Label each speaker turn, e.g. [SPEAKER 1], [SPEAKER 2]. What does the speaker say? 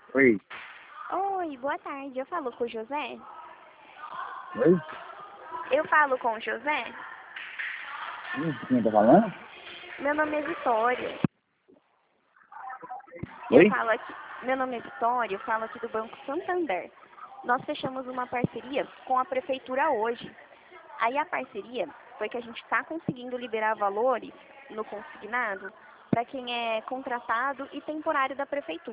[SPEAKER 1] Oi.
[SPEAKER 2] Oi, boa tarde. Eu falo com o José?
[SPEAKER 1] Oi?
[SPEAKER 2] Eu falo com o José?
[SPEAKER 1] Quem tá falando?
[SPEAKER 2] Meu nome é Vitória. Eu
[SPEAKER 1] Oi?
[SPEAKER 2] falo aqui. Meu nome é Vitória, eu falo aqui do Banco Santander. Nós fechamos uma parceria com a prefeitura hoje. Aí a parceria foi que a gente está conseguindo liberar valores no consignado para quem é contratado e temporário da prefeitura.